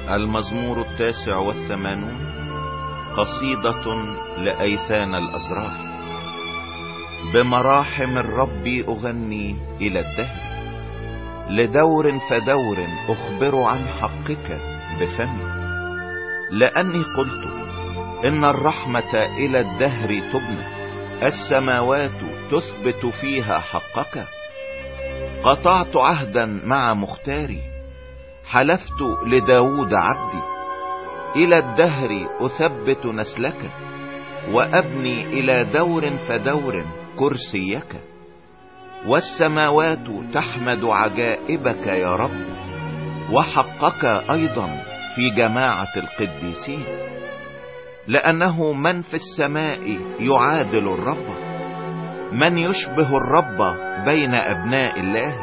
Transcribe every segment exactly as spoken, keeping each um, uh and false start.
المزمور التاسع والثمانون، قصيدة لأيثان الأزراح. بمراحم الرب أغني إلى الدهر، لدور فدور أخبر عن حقك بفمي. لأني قلت إن الرحمة إلى الدهر تبنى، السماوات تثبت فيها حقك. قطعت عهدا مع مختاري، حلفت لداود عبدي، إلى الدهر أثبت نسلك، وأبني إلى دور فدور كرسيك. والسماوات تحمد عجائبك يا رب، وحقك أيضا في جماعة القديسين. لأنه من في السماء يعادل الرب، من يشبه الرب بين أبناء الله.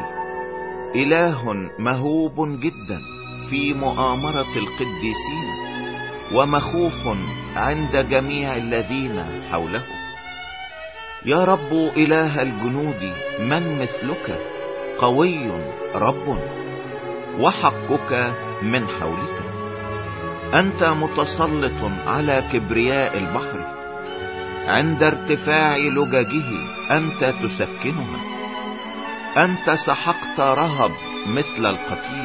إله مهوب جدا في مؤامرة القديسين، ومخوف عند جميع الذين حوله. يا رب إله الجنود، من مثلك؟ قوي رب، وحقك من حولك. أنت متسلط على كبرياء البحر، عند ارتفاع لججه أنت تسكنها. أنت سحقت رهب مثل القتيل،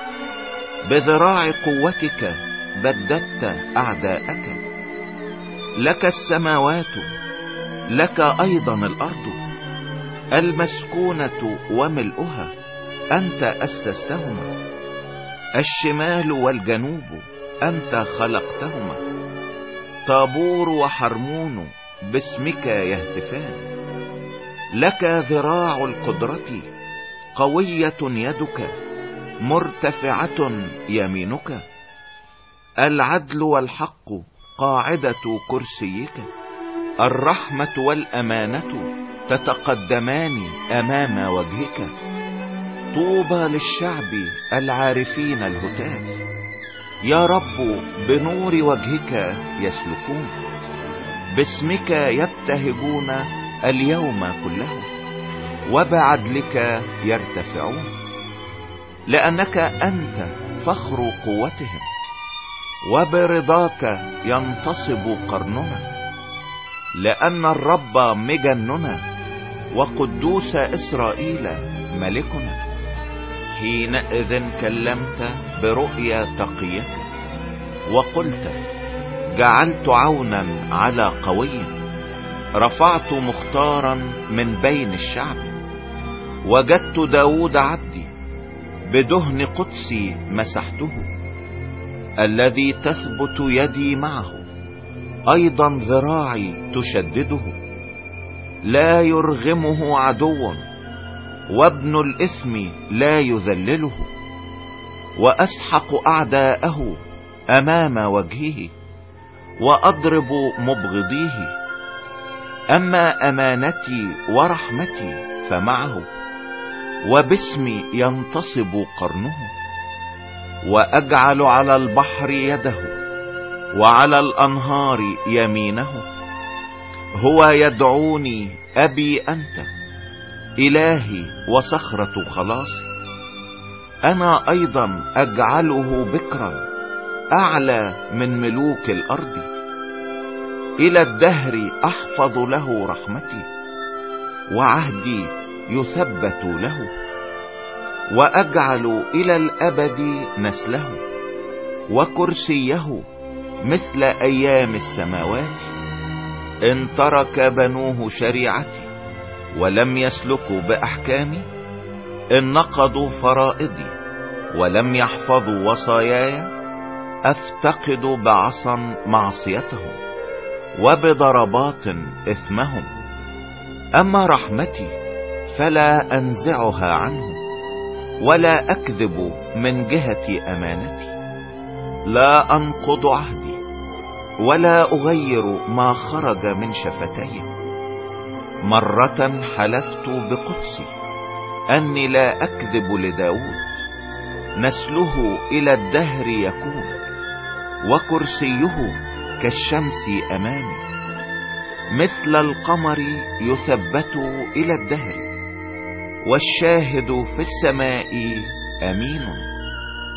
بذراع قوتك بددت أعداءك. لك السماوات، لك أيضا الأرض، المسكونة وملؤها أنت أسستهما. الشمال والجنوب أنت خلقتهما. طابور وحرمون باسمك يهتفان. لك ذراع القدرة، قوية يدك، مرتفعة يمينك. العدل والحق قاعدة كرسيك، الرحمة والأمانة تتقدمان أمام وجهك. طوبى للشعب العارفين الهتاف، يا رب بنور وجهك يسلكون. باسمك يبتهجون اليوم كله، وبعدلك يرتفعون. لأنك أنت فخر قوتهم، وبرضاك ينتصب قرننا. لأن الرب مجننا، وقدوس إسرائيل ملكنا. حينئذ كلمت برؤيا تقيك، وقلت جعلت عونا على قوي. رفعت مختارا من بين الشعب، وجدت داود عبدي، بدهن قدسي مسحته. الذي تثبت يدي معه، أيضا ذراعي تشدده. لا يرغمه عدو، وابن الإثم لا يذلله. وأسحق أعداءه أمام وجهه، وأضرب مبغضيه. أما أمانتي ورحمتي فمعه، وباسمي ينتصب قرنه. وأجعل على البحر يده، وعلى الأنهار يمينه. هو يدعوني أبي أنت، إلهي وصخرة خلاصي. أنا أيضا أجعله بكرا، أعلى من ملوك الأرض. إلى الدهر أحفظ له رحمتي، وعهدي يثبت له. وأجعل إلى الأبد نسله، وكرسيه مثل أيام السماوات. إن ترك بنوه شريعتي، ولم يسلكوا بأحكامي، إن نقضوا فرائضي ولم يحفظوا وصاياي، أفتقد بعصا معصيتهم، وبضربات إثمهم. أما رحمتي فلا أنزعها عنه، ولا أكذب من جهة أمانتي. لا أنقض عهدي، ولا أغير ما خرج من شفتي. مرة حلفت بقدسي أني لا أكذب لداود. نسله إلى الدهر يكون، وكرسيه كالشمس أمامي. مثل القمر يثبت إلى الدهر، والشاهد في السماء أمين.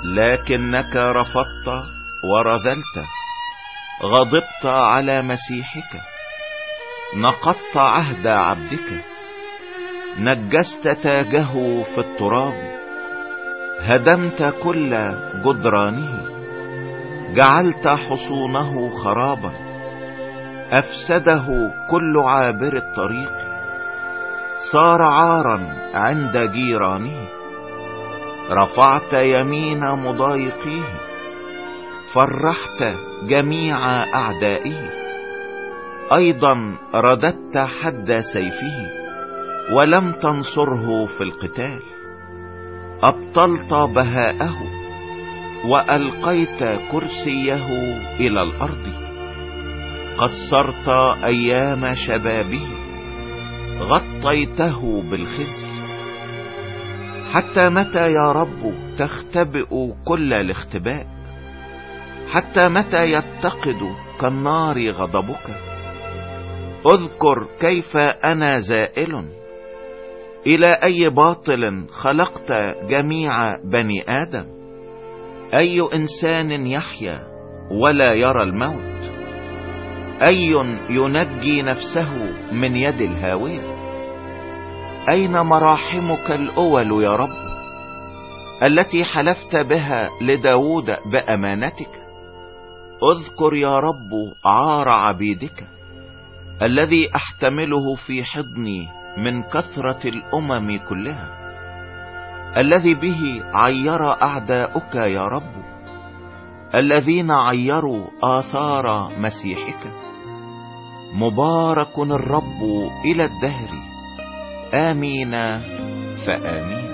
لكنك رفضت ورذلت، غضبت على مسيحك، نقضت عهد عبدك، نجست تاجه في التراب، هدمت كل جدرانه، جعلت حصونه خرابا، افسده كل عابر الطريق، صار عارا عند جيرانه، رفعت يمين مضايقيه، فرحت جميع اعدائه، ايضا رددت حد سيفه ولم تنصره في القتال، ابطلت بهاءه والقيت كرسيه الى الارض، قصرت ايام شبابه، غطيته بالخزي. حتى متى يا رب تختبئ كل الاختباء؟ حتى متى يتقد كالنار غضبك؟ اذكر كيف انا زائل، الى اي باطل خلقت جميع بني ادم؟ اي انسان يحيا ولا يرى الموت؟ اي ينجي نفسه من يد الهاوية؟ اين مراحمك الاول يا رب التي حلفت بها لداود بامانتك؟ اذكر يا رب عار عبيدك الذي احتمله في حضني من كثرة الامم كلها، الذي به عير اعداؤك يا رب، الذين عيروا آثار مسيحك. مبارك الرب الى الدهر، آمين فآمين.